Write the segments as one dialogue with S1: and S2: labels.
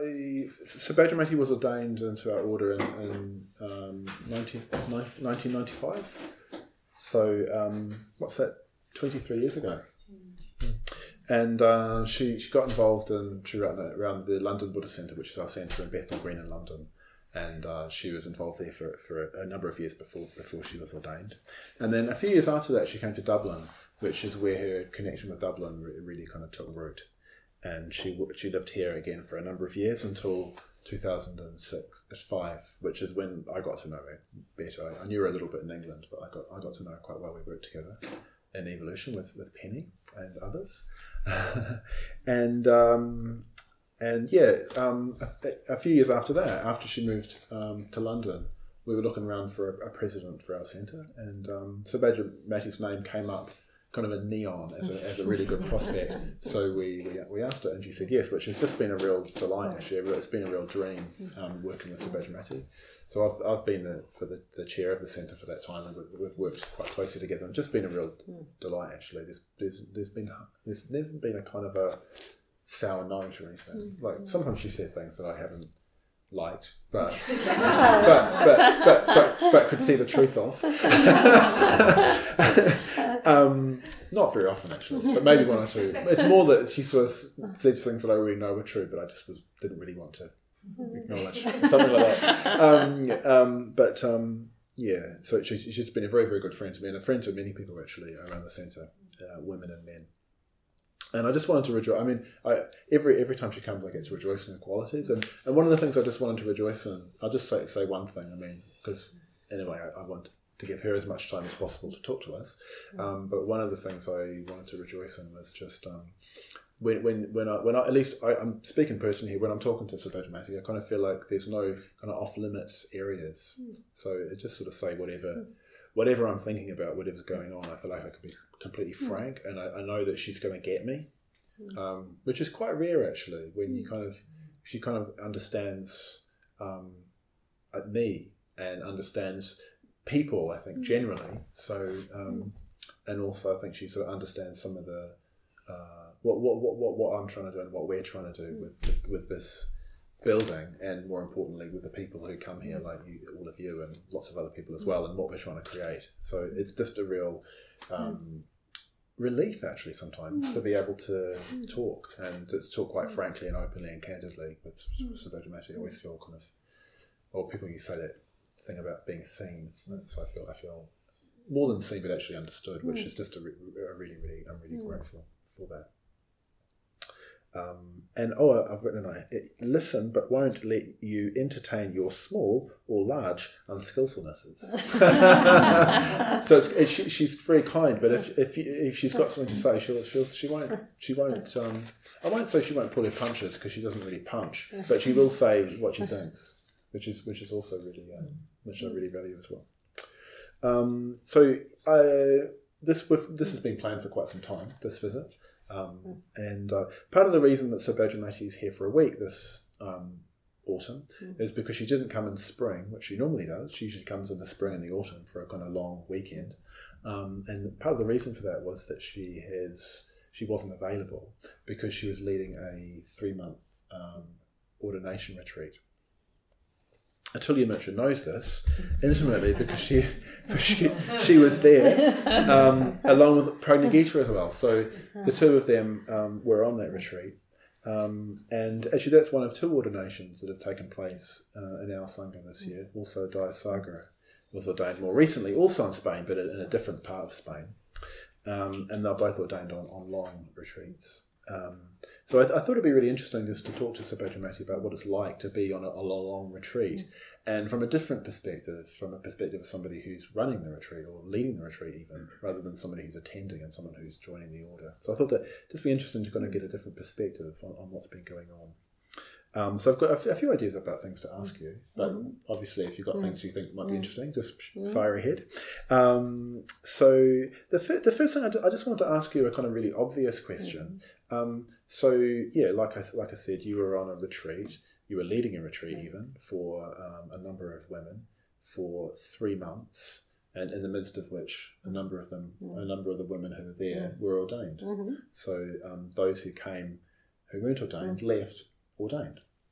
S1: Sir Badramati was ordained into our order in 1995. So what's that? 23 years ago. And she got involved she ran around the London Buddhist Centre, which is our centre in Bethnal Green in London. And she was involved there for a number of years before she was ordained. And then a few years after that, she came to Dublin, which is where her connection with Dublin really kind of took root. And she lived here again for a number of years until 2005, which is when I got to know her better. I knew her a little bit in England, but I got to know her quite well. We worked together in Evolution with Penny and others. A few years after that, after she moved to London, we were looking around for a president for our centre, and Sir Badramati's name came up kind of in neon as a really good prospect. So we asked her, and she said yes, which has just been a real delight actually. It's been a real dream working with Sir Badramati. So I've been the chair of the centre for that time, and we've worked quite closely together, and just been a real delight actually. There's never been a kind of a sour note or anything. Like sometimes she said things that I haven't liked, but could see the truth of. Not very often actually, but maybe one or two. It's more that she sort of says things that I already know were true, but I just didn't really want to acknowledge something like that. So she's just been a very, very good friend to me, and a friend to many people actually around the centre, women and men. And I just wanted to rejoice. I mean, every time she comes, I get to rejoice in her qualities. And one of the things I just wanted to rejoice in, I'll just say one thing. I mean, because anyway, I want to give her as much time as possible to talk to us. But one of the things I wanted to rejoice in was just when I at least I'm speaking personally here. When I'm talking to Sir Badramati, I kind of feel like there's no kind of off limits areas. So it just sort of say whatever I'm thinking about, whatever's going on, I feel like I can be completely frank, and I know that she's going to get me, which is quite rare actually. When she kind of understands me and understands people, I think generally. So and also I think she sort of understands some of the what I'm trying to do and what we're trying to do with this building, and more importantly with the people who come here, like you, all of you, and lots of other people as well, and what we're trying to create. So it's just a real relief actually sometimes to be able to talk, and to talk quite frankly and openly and candidly with Sir Badramati. I always feel kind of, or people you say that thing about being seen, so I feel more than seen but actually understood, which is just I'm really grateful for that. I've written listen but won't let you entertain your small or large unskillfulnesses. So she's very kind, but if she's got something to say, she won't. I won't say she won't pull her punches, because she doesn't really punch, but she will say what she thinks, which is also really which I really value as well. This has been planned for quite some time, this visit. And part of the reason that Sir Badramati is here for a week this autumn is because she didn't come in spring, which she normally does. She usually comes in the spring and the autumn for a kind of long weekend. And part of the reason for that was that she wasn't available because she was leading a 3-month ordination retreat. Atulia Mitra knows this intimately because she was there along with Pranagita as well. So the two of them were on that retreat. And actually that's one of 2 ordinations that have taken place in our Sangha this year. Also Dayasagar was ordained more recently, also in Spain, but in a different part of Spain. And they're both ordained on long retreats. So I thought it'd be really interesting just to talk to Sir Badramati about what it's like to be on a long retreat, and from a different perspective, from a perspective of somebody who's running the retreat or leading the retreat even, rather than somebody who's attending and someone who's joining the order. So I thought that just be interesting to kind of get a different perspective on what's been going on. So I've got a few ideas about things to ask you, but obviously if you've got things you think might be interesting, just fire ahead. So the first thing I just wanted to ask you a kind of really obvious question. Like I said, you were on a retreat. You were leading a retreat even for a number of women for 3 months, and in the midst of which a number of the women who were there were ordained. So those who came who weren't ordained left ordained.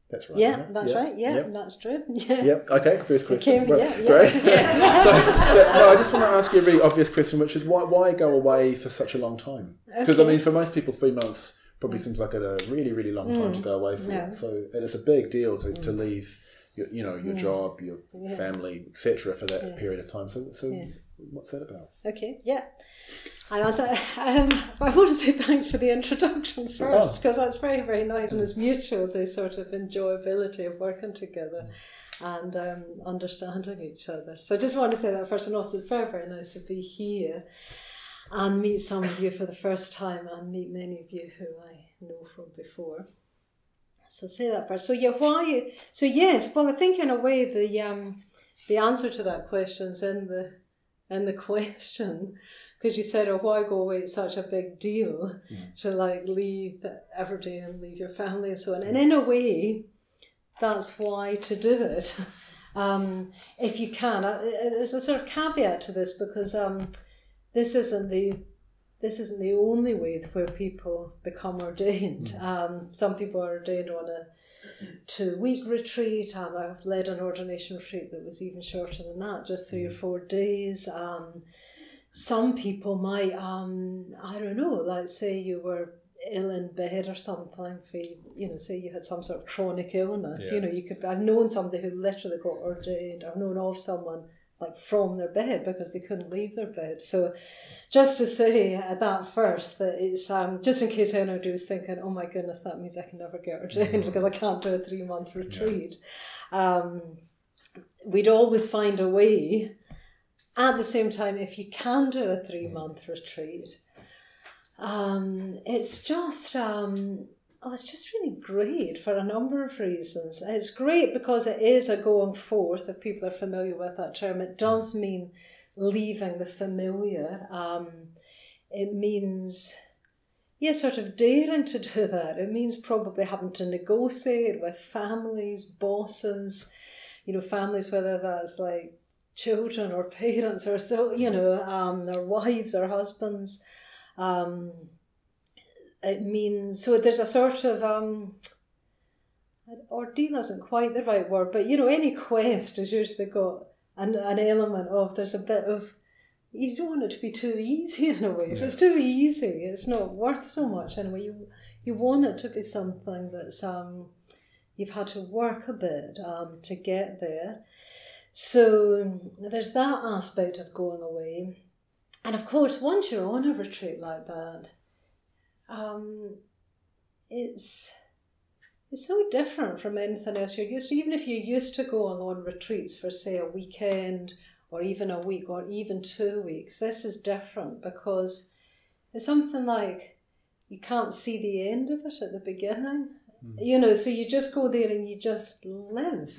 S1: That's right.
S2: Yeah, that's right. Yeah, that's true. Yeah.
S1: Yep. Okay. First question.
S2: Okay,
S1: Great. So, no, I just want to ask you a really obvious question, which is why go away for such a long time? Because I mean, for most people, 3 months probably seems like a really, really long time to go away for.
S2: Yeah.
S1: So, and it's a big deal to leave your job, your family, etc. for that period of time. So what's that about?
S2: Okay. Yeah. And I want to say thanks for the introduction first, because that's very, very nice, and it's mutual, the sort of enjoyability of working together and understanding each other. So I just want to say that first, and also it's very, very nice to be here and meet some of you for the first time and meet many of you who I know from before. So say that first. So why? So yes, well, I think in a way the answer to that question's in the question. Because you said, why go away? It's such a big deal to leave everything and leave your family and so on. And in a way, that's why to do it, if you can. There's a sort of caveat to this, because this isn't the only way where people become ordained. Some people are ordained on a 2-week retreat. I've led an ordination retreat that was even shorter than that, just 3 or 4 days. Some people might, I don't know, let's say you were ill in bed or something, say you had some sort of chronic illness, I've known somebody who literally got ordained. I've known of someone from their bed because they couldn't leave their bed. So just to say that first, that it's just in case anybody was thinking, oh my goodness, that means I can never get ordained because I can't do a 3-month retreat. We'd always find a way. At the same time, if you can do a 3-month retreat, it's just really great for a number of reasons. It's great because it is a going forth, if people are familiar with that term. It does mean leaving the familiar. It means, sort of daring to do that. It means probably having to negotiate with families, bosses, families, whether that's children or parents or so, their wives or husbands. It means, so there's a sort of, ordeal isn't quite the right word, but any quest has usually got an element of, there's a bit of, you don't want it to be too easy in a way. If it's too easy, it's not worth so much anyway. You want it to be something that's, you've had to work a bit to get there. So there's that aspect of going away. And of course, once you're on a retreat like that, it's so different from anything else you're used to. Even if you're used to going on retreats for, say, a weekend or even a week or even 2 weeks, this is different because it's something like you can't see the end of it at the beginning. So you just go there and you just live,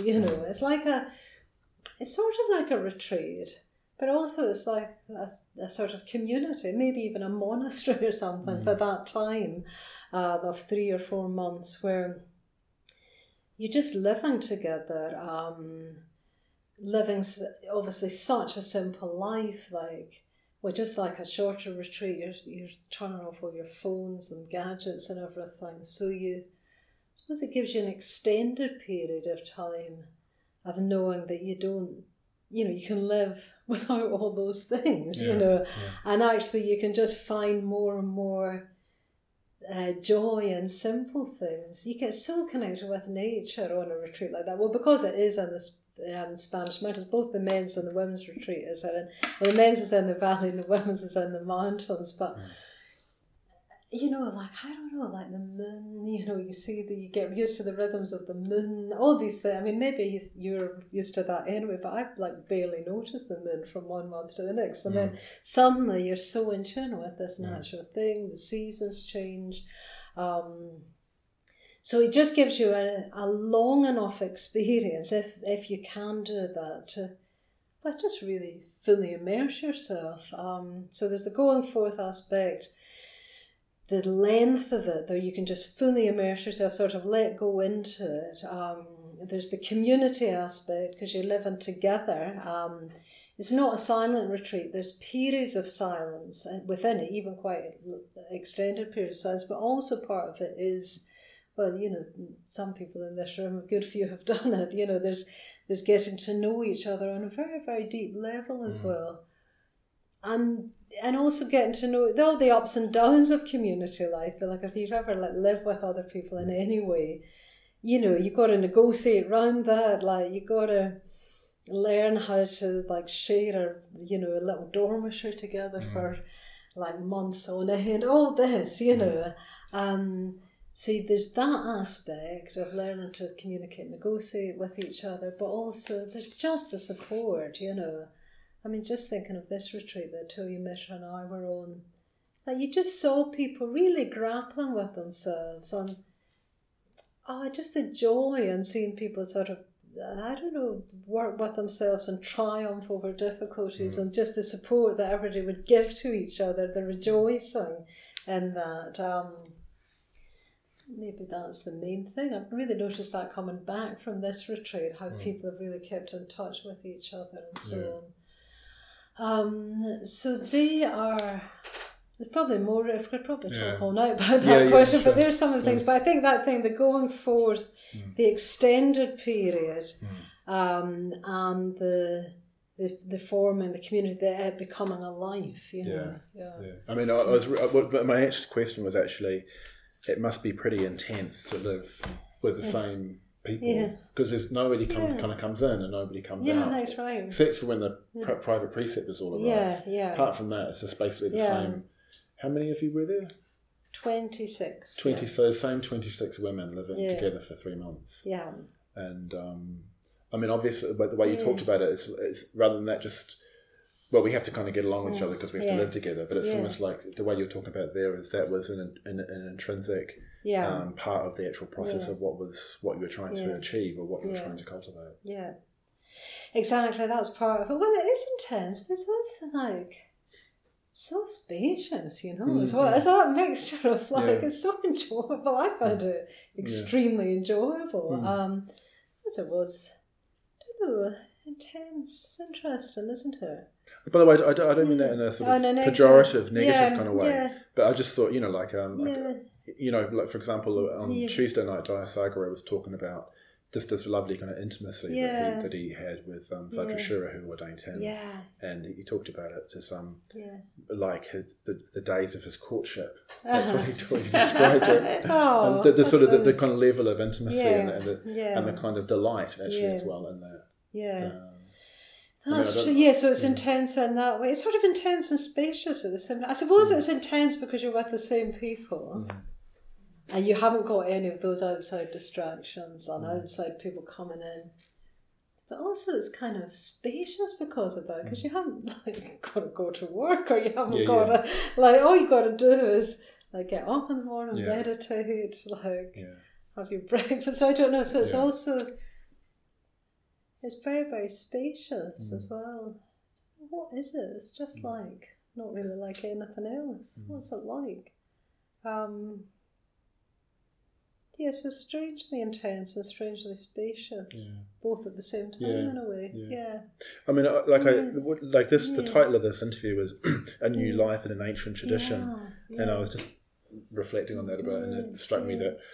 S2: It's sort of like a retreat, but also it's like a sort of community, maybe even a monastery or something for that time of 3 or 4 months where you're just living together, living obviously such a simple life, just like a shorter retreat, you're turning off all your phones and gadgets and everything. So I suppose it gives you an extended period of time of knowing that you don't, you can live without all those things, and actually you can just find more and more joy in simple things. You get so connected with nature on a retreat like that. Well, because it is in the Spanish mountains, both the men's and the women's retreat is the men's is in the valley and the women's is in the mountains, but I don't know, the moon, you get used to the rhythms of the moon, all these things. I mean, maybe you're used to that anyway, but I've barely noticed the moon from one month to the next. And then suddenly you're so in tune with this natural thing, the seasons change. So it just gives you a long enough experience, if you can do that, but just really fully immerse yourself. So there's the going forth aspect, the length of it, though you can just fully immerse yourself, sort of let go into it. There's the community aspect, because you're living together. It's not a silent retreat. There's periods of silence within it, even quite extended periods of silence, but also part of it is well, some people in this room, a good few have done it, there's getting to know each other on a very, very deep level as well. And also getting to know all the ups and downs of community life. Like if you've ever lived with other people in any way, you've got to negotiate around that. Like you got to learn how to share a little dormitory together for months on end. All this, So there's that aspect of learning to communicate, negotiate with each other, but also there's just the support, I mean, just thinking of this retreat that Toya Mitra and I were on, you just saw people really grappling with themselves and just the joy in seeing people sort of, work with themselves and triumph over difficulties and just the support that everybody would give to each other, the rejoicing in that. Maybe that's the main thing. I've really noticed that coming back from this retreat, how people have really kept in touch with each other and so on. So they are, there's probably more, we could probably talk all night about that question, but there's some of the things. But I think that thing, the going forth, the extended period, and the forming, the community, the becoming a life,
S1: I mean, my actual question was actually, it must be pretty intense to live with the same people, because there's nobody kind of comes in and nobody comes out. Yeah, that's right. Except for when the private preceptors all arrive. Apart from that, it's just basically the same. How many of you were there?
S2: 26.
S1: So the same 26 women living together for 3 months.
S2: Yeah.
S1: And I mean, obviously, but the way you talked about it is rather than that, just we have to kind of get along with each other because we have to live together. But it's almost like the way you're talking about there is that was an intrinsic part of the actual process of what you were trying to achieve or what you were trying to cultivate. Yeah,
S2: exactly. That's part of it. Well, it is intense, but it's also so spacious, as well. It's that mixture of it's so enjoyable. I found it extremely enjoyable. As it was, I don't know, intense. It's interesting, isn't it?
S1: By the way, I don't mean that in a sort of pejorative, negative kind of way. But I just thought, like for example, on Tuesday night, Daya Sagara was talking about just this lovely kind of intimacy that he had with Vajrashura, who ordained him. Yeah. And he talked about it as like the days of his courtship. That's what he described it. And the sort of the kind of level of intimacy and the kind of delight actually as well in that.
S2: Yeah. That's true. Yeah, so it's intense in that way. It's sort of intense and spacious at the same time. I suppose it's intense because you're with the same people and you haven't got any of those outside distractions and outside people coming in. But also it's kind of spacious because of that, because you haven't got to go to work, or you haven't got to, all you got to do is get up in the morning, meditate, have your breakfast. I don't know. So it's also... It's very, very spacious as well. What is it? It's just not really like anything else. What's it like? So strangely intense and strangely spacious, both at the same time in a way. Yeah.
S1: I mean, the title of this interview was "A New Life in an Ancient Tradition," and I was just reflecting on that and it struck me that.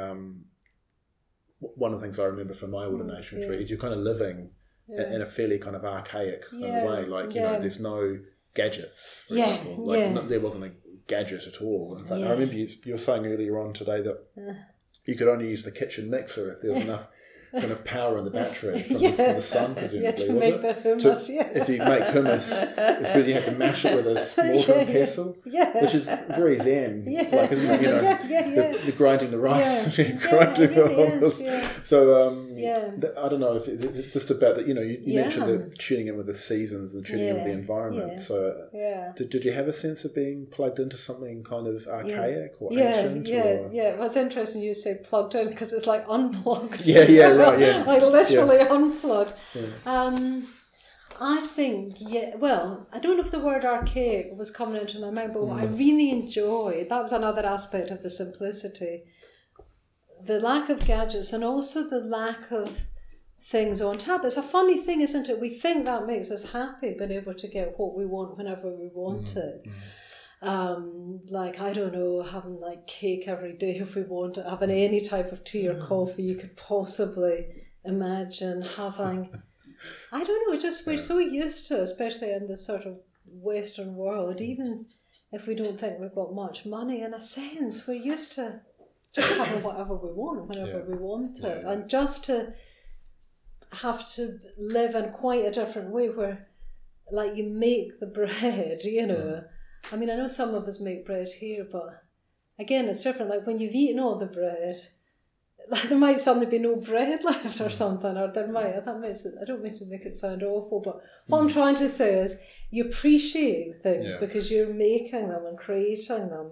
S1: One of the things I remember from my ordination retreat is you're kind of living in a fairly kind of archaic kind of way. There's no gadgets, for example. There wasn't a gadget at all. In fact, I remember you were saying earlier on today that you could only use the kitchen mixer if there was enough kind of power in the battery from the sun, presumably,
S2: to make the hummus,
S1: If you make hummus, it's good you have to mash it with a mortar and pestle, which is very zen, isn't it? The grinding the rice, grinding the hummus. So I don't know if it's just about that. You mentioned that tuning in with the seasons and tuning in with the environment. Yeah. So did you have a sense of being plugged into something kind of archaic or ancient?
S2: Yeah. What's interesting, you say plugged in, because it's like unplugged. Literally unplugged. I think, I don't know if the word archaic was coming into my mind, but what I really enjoyed, that was another aspect of the simplicity, the lack of gadgets and also the lack of things on tap. It's a funny thing, isn't it? We think that makes us happy, being able to get what we want whenever we want it. Like, I don't know, having like cake every day if we want it, having any type of tea or coffee you could possibly imagine, having, I don't know, just we're so used to, especially in this sort of Western world, even if we don't think we've got much money, in a sense, we're used to just having whatever we want, whenever we want it. And just to have to live in quite a different way where, like, you make the bread, you know. I mean, I know some of us make bread here, but again, it's different. Like, when you've eaten all the bread, like, there might suddenly be no bread left or something, or there might, that makes it, I don't mean to make it sound awful, but what I'm trying to say is you appreciate things because you're making them and creating them.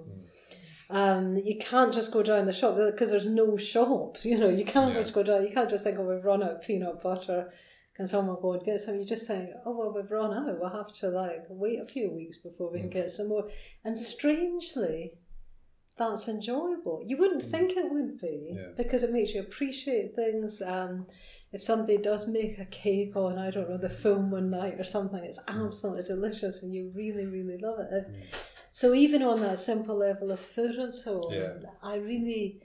S2: You can't just go down the shop because there's no shops, you know. You can't just go down, you can't just think, oh, we've run out of peanut butter, can someone go and get some? You just think, oh, well, we've run out, we'll have to like wait a few weeks before we can get some more. And strangely, that's enjoyable. You wouldn't think it would be because it makes you appreciate things. If somebody does make a cake on, I don't know, the full moon night or something, it's absolutely delicious and you really, really love it. So even on that simple level of food and so on, I really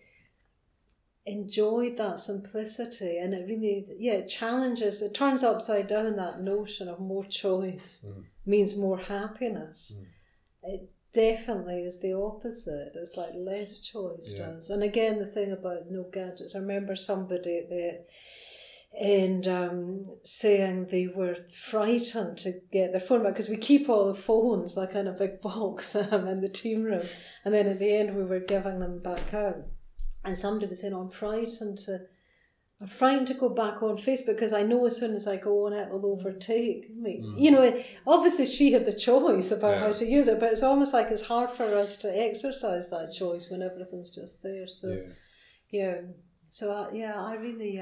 S2: enjoyed that simplicity, and it really, it challenges, it turns upside down that notion of more choice means more happiness. It definitely is the opposite. It's like less choice does. And again, the thing about no gadgets, I remember somebody at the end saying they were frightened to get their phone back because we keep all the phones like in a big box in the team room, and then at the end we were giving them back out, and somebody was saying, I'm frightened to go back on Facebook because I know as soon as I go on it will overtake me. You know, obviously she had the choice about how to use it, but it's almost like it's hard for us to exercise that choice when everything's just there. So I really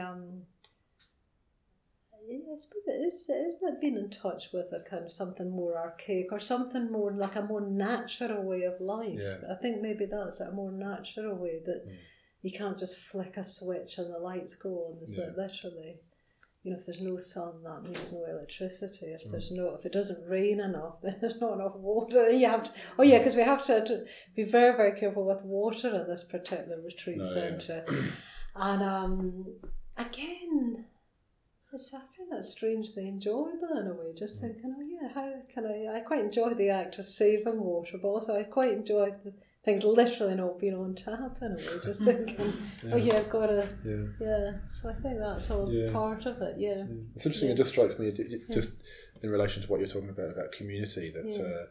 S2: I suppose it's not being in touch with a kind of something more archaic or something more like a more natural way of life. I think maybe that's a more natural way that you can't just flick a switch and the lights go on. There's like literally, you know, if there's no sun, that means no electricity. If it doesn't rain enough, then there's not enough water. You have to, because we have to be very, very careful with water in this particular retreat centre. And again, I find that strangely enjoyable in a way, just thinking, how can I quite enjoy the act of saving water, but also I quite enjoy the things literally not being on tap in a way, just thinking, I've got to, so I think that's all part of it,
S1: It's interesting, it just strikes me, just in relation to what you're talking about community, that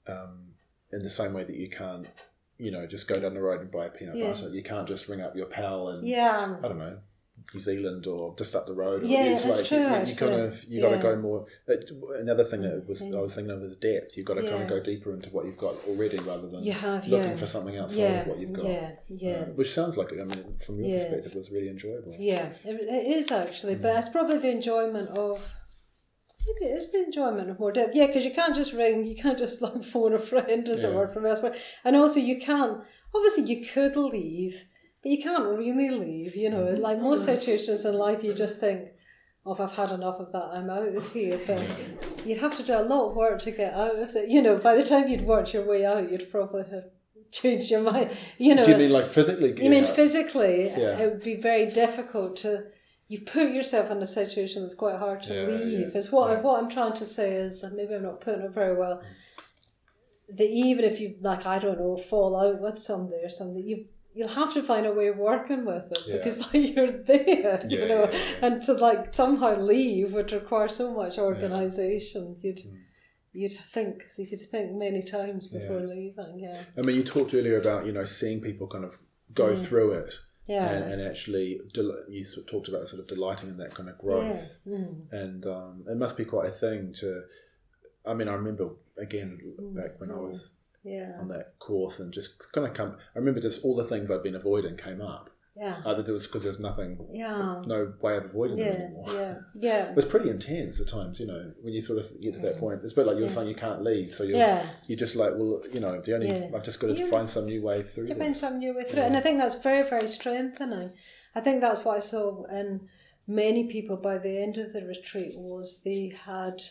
S1: in the same way that you can't, you know, just go down the road and buy a peanut butter, you can't just ring up your pal and, I don't know, New Zealand or just up the road.
S2: It's
S1: like
S2: true.
S1: You got to go more. Another thing that I was thinking of is depth. You've got to kind of go deeper into what you've got already rather than looking for something outside of what you've got. Which sounds like, I mean, from your perspective, was really enjoyable.
S2: Yeah, it is actually, but it's probably the enjoyment of. It is the enjoyment of more depth. Yeah, because you can't just ring, you can't just like phone a friend as it were from elsewhere, and also you can't. Obviously, you could leave. But you can't really leave, you know. Like most situations in life, you just think, if I've had enough of that, I'm out of here. But you'd have to do a lot of work to get out of it. You know, by the time you'd worked your way out, you'd probably have changed your mind. You know.
S1: Do you mean like physically?
S2: You mean physically? It would be very difficult to. You put yourself in a situation that's quite hard to leave. Is what I'm trying to say is, and maybe I'm not putting it very well. That even if you fall out with somebody or something, you'll have to find a way of working with it because like you're there, you know, and to like somehow leave would require so much organisation. You'd think many times before leaving.
S1: I mean, you talked earlier about, you know, seeing people kind of go through it. And actually, you sort of talked about sort of delighting in that kind of growth, and it must be quite a thing to. I mean, I remember again back when I was on that course and just kind of I remember just all the things I'd been avoiding came up. It was because there's nothing, no way of avoiding them anymore. It was pretty intense at times, you know, when you sort of get to that point. It's a bit like you're saying you can't leave, so you're just like, well, you know, I've just got to find some new way through it.
S2: Find some new way through it, and I think that's very, very strengthening. I think that's what I saw in many people by the end of the retreat was they had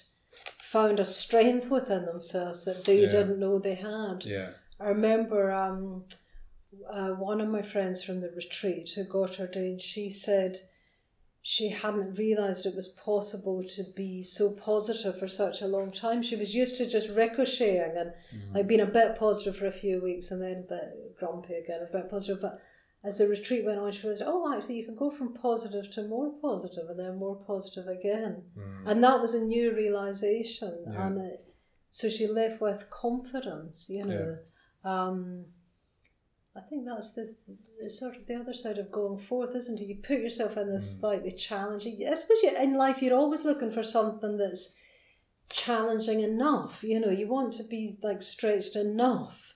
S2: found a strength within themselves that they didn't know they had.
S1: Yeah.
S2: I remember one of my friends from the retreat who got ordained, she said she hadn't realised it was possible to be so positive for such a long time. She was used to just ricocheting and like being a bit positive for a few weeks and then a bit grumpy again, a bit positive. But as the retreat went on, she realised, actually you can go from positive to more positive and then more positive again. And that was a new realisation.
S1: Yeah.
S2: And so she left with confidence, you know. Yeah. I think that's the sort of the other side of going forth, isn't it? You put yourself in this slightly challenging. I suppose in life you're always looking for something that's challenging enough. You know, you want to be like stretched enough.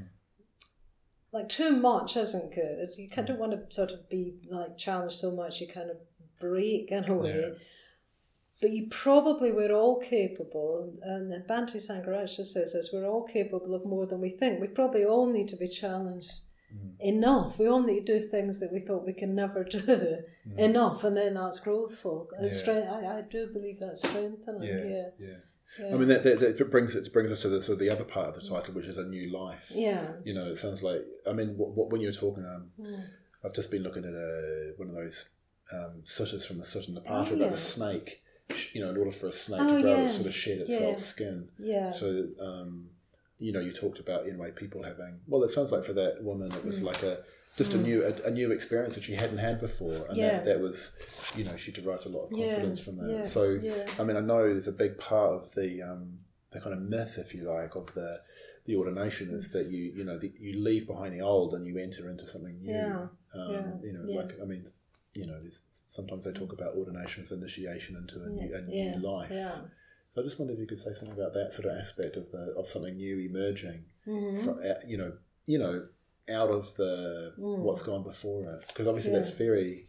S2: Like too much isn't good. You don't want to sort of be like challenged so much you kind of break in a way. Yeah. But you probably we're all capable, and Bhante Sangharakshita says this, we're all capable of more than we think. We probably all need to be challenged enough. We all need to do things that we thought we can never do enough, and then that's growthful. I do believe that's strengthening. Yeah.
S1: I mean, that brings us to the sort of the other part of the title, which is a new life.
S2: Yeah.
S1: You know, it sounds like, I mean, when you were talking, I've just been looking at one of those suttas from the Sutta Nipata about the snake. You know, in order for a snake to grow, it sort of shed its skin. Yeah. So, you know, you talked about in a way people having. Well, it sounds like for that woman, it was like a new experience that she hadn't had before, and that was, you know, she derived a lot of confidence from that. Yeah. So, I mean, I know there's a big part of the kind of myth, if you like, of the ordination is that you leave behind the old and you enter into something new. You know, like, I mean. You know, sometimes they talk about ordination as initiation into a new life. Yeah. So I just wondered if you could say something about that sort of aspect of something new emerging, from, you know, out of the what's gone before it, because obviously that's very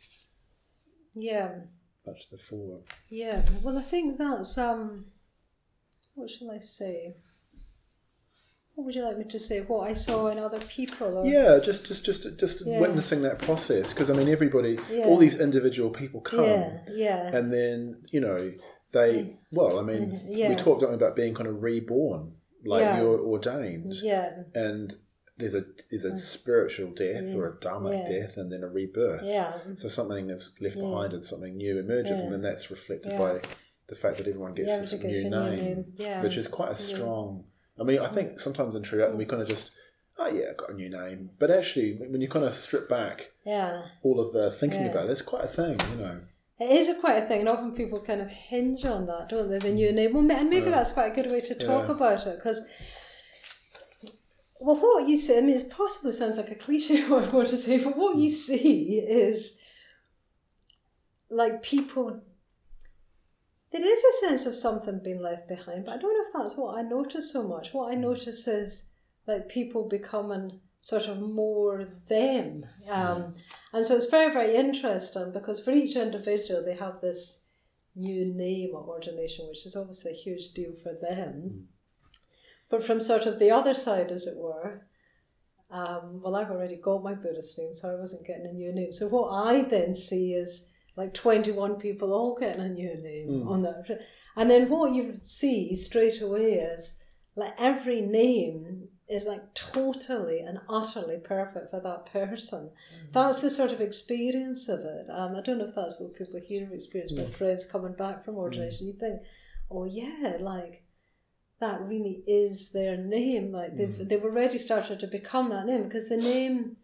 S1: much the form.
S2: Yeah. Well, I think that's what shall I say? What would you like me to say? What I saw in other people? Or?
S1: Yeah, just witnessing that process. Because I mean, everybody, all these individual people come, and then you know they. Well, I mean, we talked about being kind of reborn, like you're ordained, and there's a spiritual death or a dharmic death, and then a rebirth. Yeah. So something is left behind and something new emerges, and then that's reflected by the fact that everyone gets this new name, which is quite a strong. I mean, I think sometimes in Triratna we kind of just, I've got a new name. But actually, when you kind of strip back all of the thinking about it, it's quite a thing, you know.
S2: It is quite a thing, and often people kind of hinge on that, don't they, the new name? Well, and maybe that's quite a good way to talk about it, because, well, what you see, I mean, it possibly sounds like a cliche what I want to say, but what you see is, like, people... There is a sense of something being left behind, but I don't know if that's what I notice so much. What I notice is like people becoming sort of more them. And so it's very, very interesting because for each individual they have this new name at ordination, which is obviously a huge deal for them. But from sort of the other side, as it were, well, I've already got my Buddhist name, so I wasn't getting a new name. So what I then see is like 21 people all getting a new name on that. And then what you see straight away is like every name is like totally and utterly perfect for that person. That's the sort of experience of it. I don't know if that's what people here have experienced with friends coming back from ordination. You think, oh yeah, like that really is their name. Like they've already started to become that name, because the name,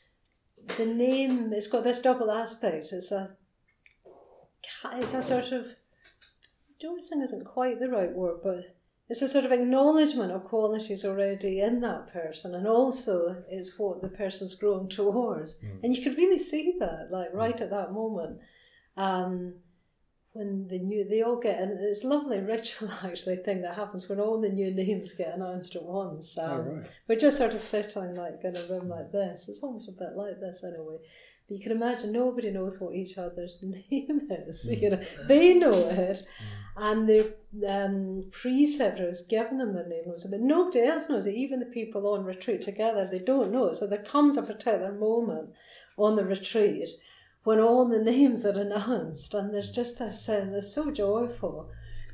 S2: it's got this double aspect. It's a sort of, noticing isn't quite the right word, but it's a sort of acknowledgement of qualities already in that person, and also it's what the person's growing towards. And you could really see that, like right at that moment, when they all get, and it's a lovely ritual actually thing that happens when all the new names get announced at once. We're just sort of sitting like in a room like this. It's almost a bit like this in a way. You can imagine nobody knows what each other's name is. You know, they know it, and the preceptor has given them their name, but nobody else knows it. Even the people on retreat together, they don't know it. So there comes a particular moment on the retreat when all the names are announced, and there's just this sense that's so joyful.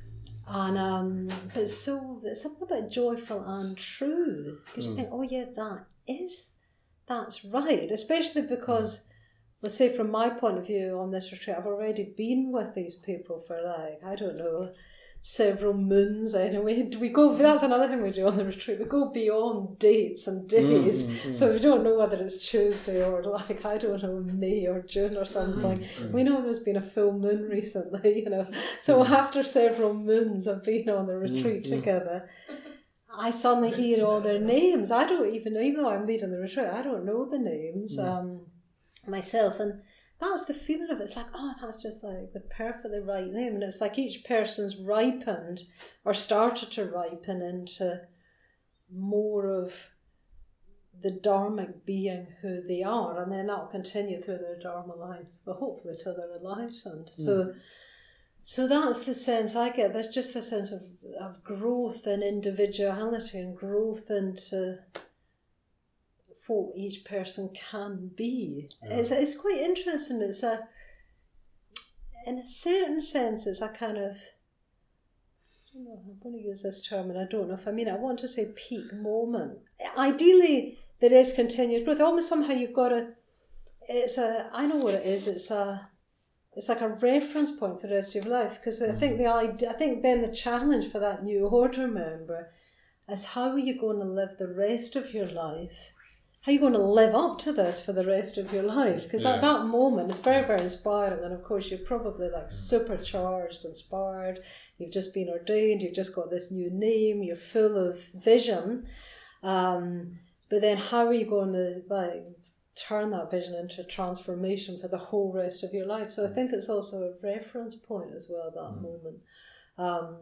S2: And but it's something about joyful and true, because you think, oh yeah, that's right, especially because, well, say from my point of view on this retreat, I've already been with these people for like, I don't know, several moons anyway. That's another thing we do on the retreat. We go beyond dates and days. So we don't know whether it's Tuesday or like, I don't know, May or June or something. We know there's been a full moon recently, you know. So after several moons of being on the retreat together, I suddenly hear all their names. I don't even know, even though I'm leading the retreat, I don't know the names myself. And that's the feeling of it. It's like, oh, that's just like the perfectly right name. And it's like each person's ripened or started to ripen into more of the Dharmic being who they are. And then that will continue through their Dharma life, but hopefully till they're enlightened. So that's the sense I get. There's just the sense of growth and individuality and growth into what each person can be. It's quite interesting. It's in a certain sense, it's a kind of, I'm going to use this term and I don't know if I mean it. I want to say peak moment. Ideally, there is continued growth. Almost somehow you've got to, I know what it is. It's like a reference point for the rest of your life, because I think then the challenge for that new order member is, how are you going to live the rest of your life? How are you going to live up to this for the rest of your life? Because at that moment, it's very, very inspiring. And of course, you're probably like supercharged, inspired. You've just been ordained. You've just got this new name. You're full of vision. But then how are you going to like turn that vision into transformation for the whole rest of your life? So I think it's also a reference point as well, that moment.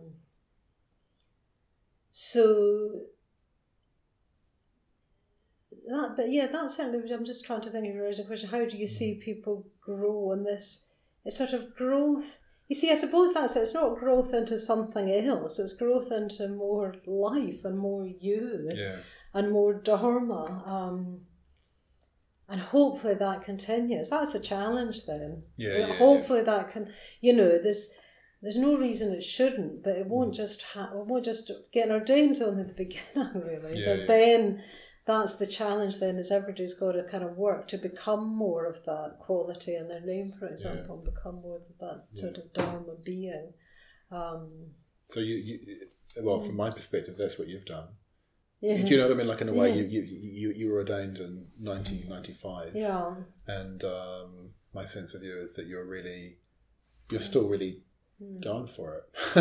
S2: That's certainly, I'm just trying to think of your original question. How do you see people grow in this? It's sort of growth. You see, I suppose that's it. It's not growth into something else. It's growth into more life and more you and more Dharma. And hopefully that continues. That's the challenge then. Hopefully that can, there's no reason it shouldn't, but it won't just getting ordained only at the beginning, really. But then that's the challenge then, is everybody's got to kind of work to become more of that quality in their name, for example, and become more of that sort of Dharma being.
S1: So well, from my perspective, that's what you've done. Yeah. Do you know what I mean? Like, in a way, you were ordained in 1995.
S2: Yeah.
S1: And my sense of you is that you're still really going for it.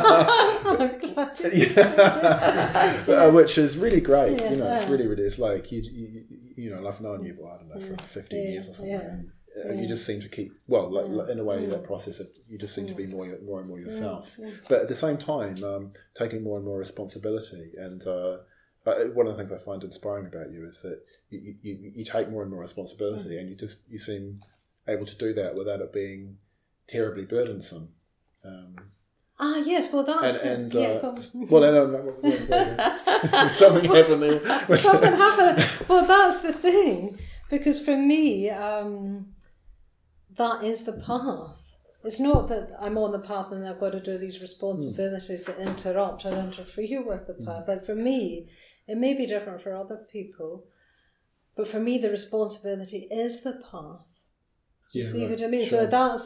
S1: Which is really great. It's really, it's like I've known you, I don't know, for 15 years or something. And you just seem to keep, in a way, that process, you just seem to be more and more yourself. But at the same time, taking more and more responsibility. And one of the things I find inspiring about you is that you take more and more responsibility, and you seem able to do that without it being terribly burdensome.
S2: Yes, well that's
S1: something happened there.
S2: Something happened. Well, that's the thing, because for me, that is the path. It's not that I'm on the path and I've got to do these responsibilities that interrupt or interfere with the path. Like, for me, it may be different for other people, but for me, the responsibility is the path. Do you see what I mean? Sure.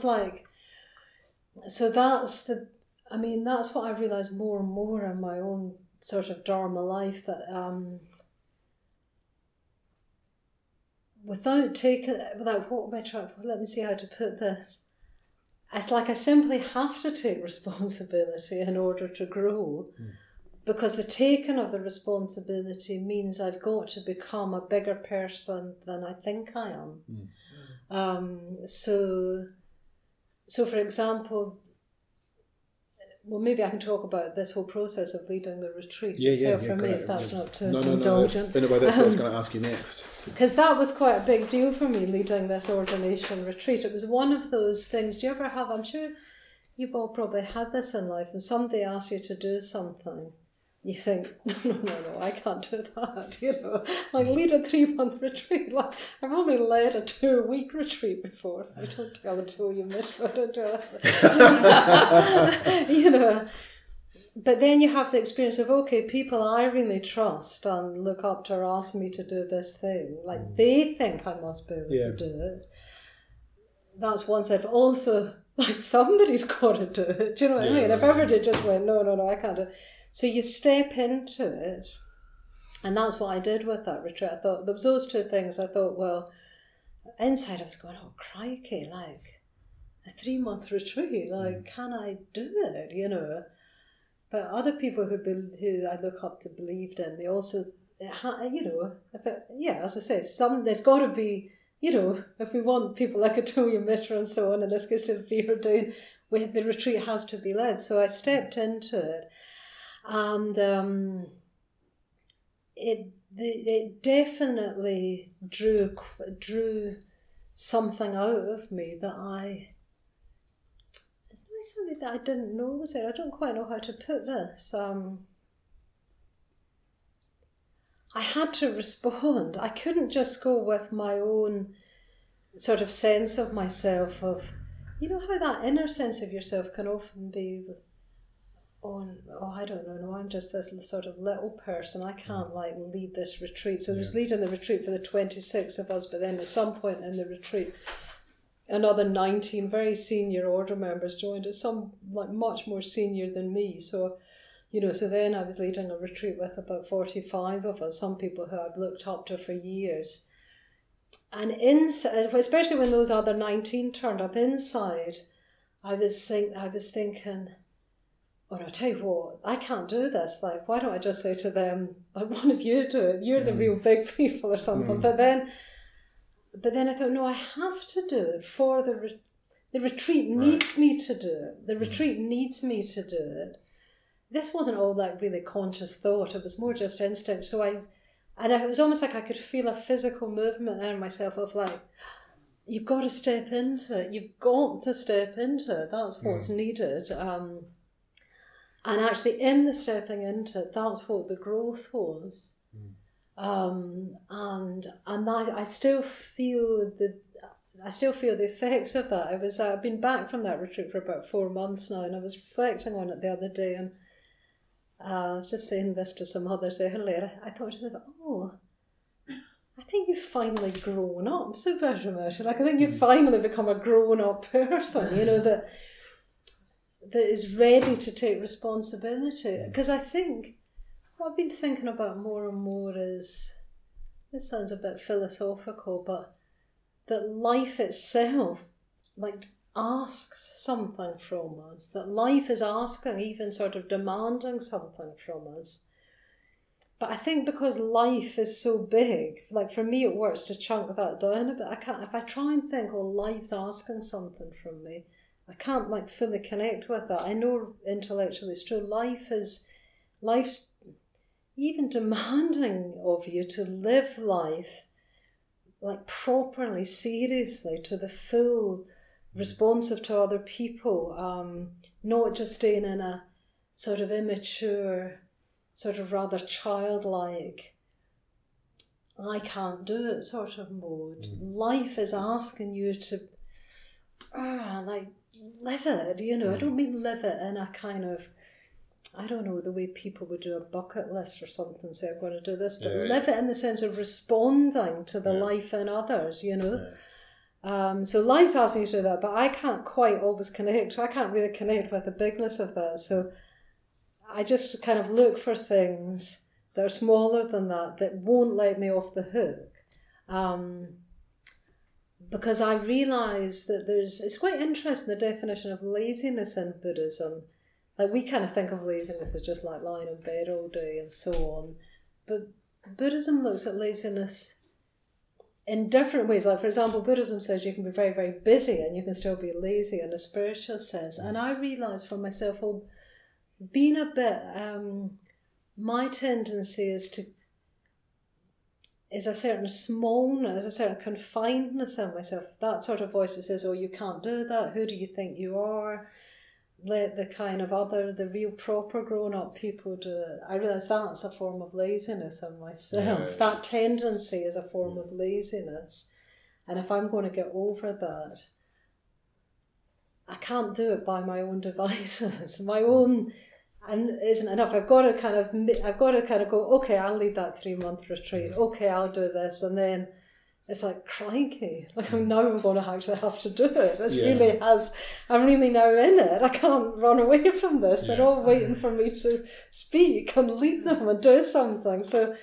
S2: That's what I've realised more and more in my own sort of Dharma life, that let me see how to put this. It's like I simply have to take responsibility in order to grow, because the taking of the responsibility means I've got to become a bigger person than I think I am. So for example, well, maybe I can talk about this whole process of leading the retreat for me, if that's not too indulgent.
S1: In a way, that's what I was going to ask you next.
S2: Because that was quite a big deal for me, leading this ordination retreat. It was one of those things, do you ever have, I'm sure you've all probably had this in life, and somebody asks you to do something, you think, no, I can't do that, like lead a 3-month retreat. Like, I've only led a 2-week retreat before. I don't tell you miss, but I don't do that. but then you have the experience of, okay, people I really trust and look up to or ask me to do this thing. Like, they think I must be able to do it. That's one side. Also, like, somebody's got to do it. Do you know what I mean? If everybody just went, no, I can't do it. So you step into it. And that's what I did with that retreat. I thought, there was those two things. I thought, well, inside I was going, oh, crikey, like, a 3-month retreat, like, can I do it, you know? But other people who I look up to believed in, they also, you know, as I say, there's got to be, you know, if we want people like Atoya Mitra and so on, and this goes to the fear doing, the retreat has to be led. So I stepped into it, and it definitely drew something out of me that it's not something that I didn't know was there. I don't quite know how to put this. I had to respond. I couldn't just go with my own sort of sense of myself, of, you know how that inner sense of yourself can often be, I don't know, no, I'm just this sort of little person. I can't like lead this retreat. So there's leading the retreat for the 26 of us, but then at some point in the retreat, another 19 very senior order members joined us, some like much more senior than me. So, you know, so then I was leading a retreat with about 45 of us, some people who I've looked up to for years. And especially when those other 19 turned up inside, I was thinking, oh, no, I'll tell you what, I can't do this. Like, why don't I just say to them, like, one of you do it, you're the real big people or something. But then I thought, no, I have to do it for the retreat needs me to do it. The retreat needs me to do it. This wasn't all that really conscious thought. It was more just instinct. So it was almost like I could feel a physical movement in myself of like, you've got to step into it. You've got to step into it. That's what's needed. And actually in the stepping into it, that's what the growth was. And I still feel the effects of that. I've been back from that retreat for about 4 months now, and I was reflecting on it the other day, and I was just saying this to some others earlier. I thought, I think you've finally grown up, Subhashamash. Like, I think you've finally become a grown-up person, you know, that is ready to take responsibility. Because I think what I've been thinking about more and more is, this sounds a bit philosophical, but that life itself, like, asks something from us, that life is asking, even sort of demanding something from us. But I think because life is so big, like for me it works to chunk that down a bit. If I try and think, oh, life's asking something from me, I can't like fully connect with that. I know intellectually it's true. Life's even demanding of you to live life like properly, seriously, to the full, responsive to other people, not just staying in a sort of immature, sort of rather childlike, I can't do it sort of mode. Life is asking you to like live it, you know. I don't mean live it in a kind of, I don't know, the way people would do a bucket list or something, say I'm going to do this, but live it in the sense of responding to the life in others, you know. So life's asking you to do that, but I can't quite always connect. I can't really connect with the bigness of that. So I just kind of look for things that are smaller than that won't let me off the hook. Because I realise that it's quite interesting, the definition of laziness in Buddhism. Like, we kind of think of laziness as just like lying in bed all day and so on. But Buddhism looks at laziness in different ways. Like, for example, Buddhism says you can be very, very busy and you can still be lazy in a spiritual sense. And I realise for myself, being a bit, my tendency is a certain smallness, a certain confinedness in myself. That sort of voice that says, oh, you can't do that, who do you think you are? Let the kind of the real proper grown-up people do it. I realise that's a form of laziness in myself. Yeah. That tendency is a form of laziness. And if I'm going to get over that, I can't do it by my own devices. and isn't enough. I've got to kind of go, okay, I'll lead that 3-month retreat. Okay, I'll do this. And then it's like, crikey, like now I'm going to actually have to do it. I'm really now in it. I can't run away from this. They're all waiting for me to speak and lead them and do something. So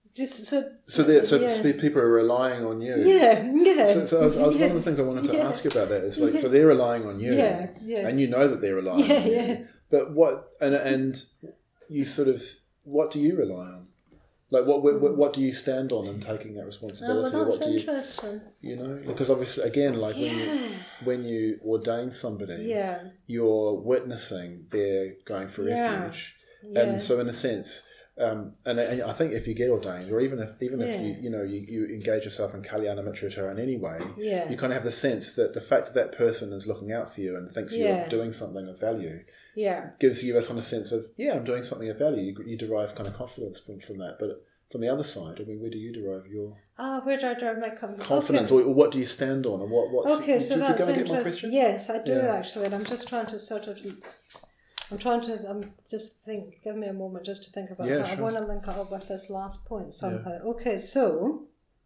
S1: people are relying on you.
S2: Yeah.
S1: So one of the things I wanted to ask you about that is like, so they're relying on you, and you know that they're relying on you. But what and you sort of, what do you rely on? Like what do you stand on in taking that responsibility?
S2: Oh, well, that's interesting.
S1: You know, because obviously, again, like when you ordain somebody, you're witnessing their going for refuge, and so in a sense. And I think if you get ordained, or even if you engage yourself in Kalyana Mitrita in any way, you kind of have the sense that the fact that person is looking out for you and thinks you're doing something of value, gives you a kind of sense of I'm doing something of value. You derive kind of confidence from that. But from the other side, I mean, where do you derive your
S2: where do I derive my
S1: confidence, or what do you stand on, and what's
S2: okay? So that's
S1: interesting.
S2: Yes, I do actually, and I'm just trying to give me a moment just to think about that. Sure. I want to link it up with this last point somehow. Yeah. Okay, so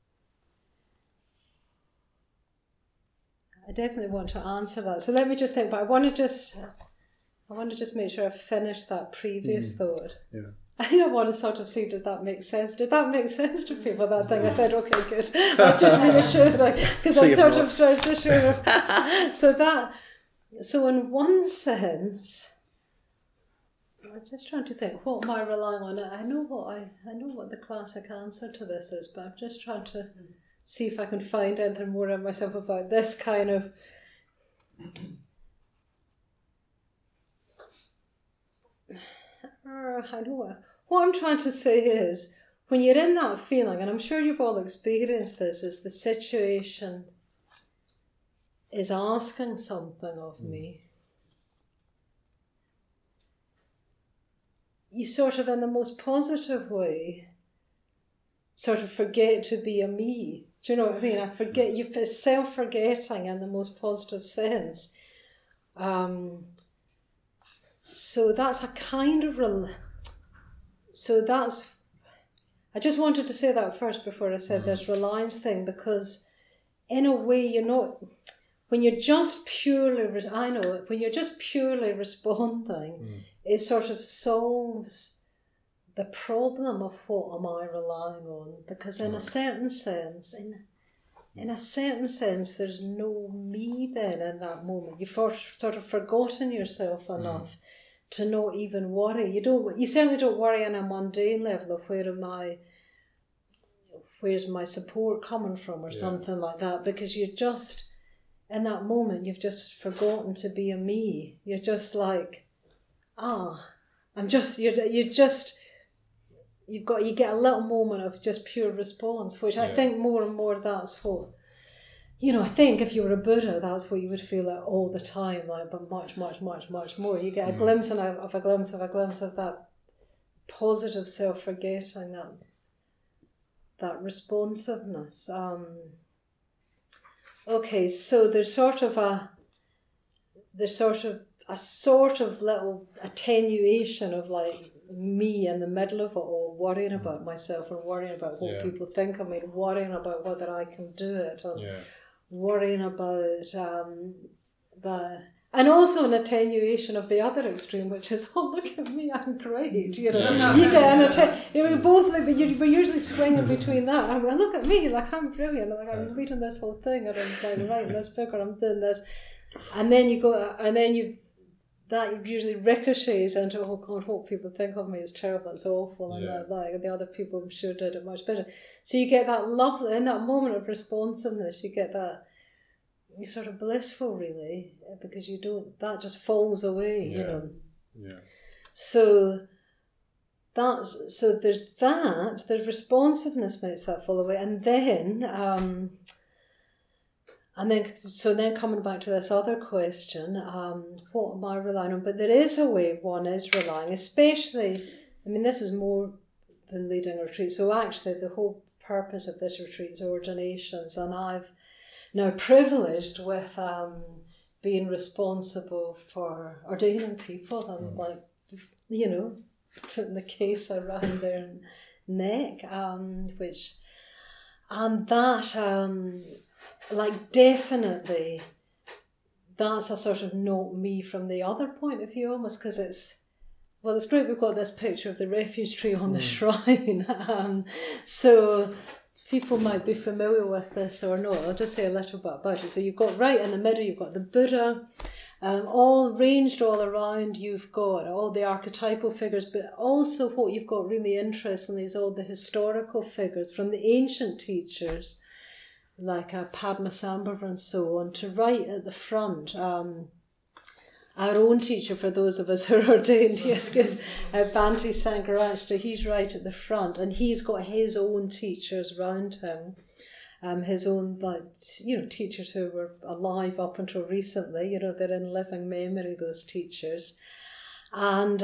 S2: I definitely want to answer that. So let me just think, but I want to just make sure I finish that previous thought. Yeah. I think I want to sort of see, does that make sense? Did that make sense to people, that thing? I said, okay, good. I was just reassured, because I'm sort of trying to so in one sense, I'm just trying to think, what am I relying on? I know what the classic answer to this is, but I'm just trying to see if I can find anything more in myself about this kind of. I know what I'm trying to say is, when you're in that feeling, and I'm sure you've all experienced this, is the situation is asking something of me. You sort of, in the most positive way, sort of forget to be a me. Do you know what I mean? It's self-forgetting in the most positive sense. So that's a kind of... I just wanted to say that first before I said this reliance thing, because in a way you're not... When you're just purely responding, it sort of solves the problem of what am I relying on, because in a certain sense, there's no me then in that moment. You've sort of forgotten yourself enough to not even worry. You certainly don't worry on a mundane level of where's my support coming from or something like that, because you're just, in that moment, you've just forgotten to be a me. You're just like, you get a little moment of just pure response, which I think more and more that's what, I think if you were a Buddha, that's what you would feel like all the time, like, but much, much, much, much more. You get a glimpse of that positive self-forgetting, that responsiveness. Okay, so there's sort of a little attenuation of like me in the middle of it all, worrying about myself and worrying about what people think of me, and worrying about whether I can do it, and worrying about and also an attenuation of the other extreme, which is, look at me, I'm great. You get we're usually swinging between that. I mean, look at me, like I'm brilliant, like I'm reading this whole thing, or I'm writing this book, or I'm doing this, and then that usually ricochets into, oh God, what people think of me is terrible, it's awful, and the other people I'm sure did it much better. So you get that lovely, in that moment of responsiveness, you get that, you're sort of blissful really, because that just falls away, So there's responsiveness makes that fall away, and then coming back to this other question, what am I relying on? But there is a way one is relying, especially, I mean, this is more than leading a retreat. So actually the whole purpose of this retreat is ordinations, and I've now privileged with being responsible for ordaining people and like putting the case around their neck, and that, definitely, that's a sort of not me from the other point of view, almost, because it's great we've got this picture of the refuge tree on the shrine. So people might be familiar with this or not. I'll just say a little bit about it. So you've got right in the middle, you've got the Buddha, all ranged all around. You've got all the archetypal figures, but also what you've got really interestingly is all the historical figures from the ancient teachers, like Padmasambhava and so on, to right at the front. Our own teacher, for those of us who are ordained, yes, good, Bhante Sankarashta, he's right at the front, and he's got his own teachers round him, his own, teachers who were alive up until recently, they're in living memory, those teachers. And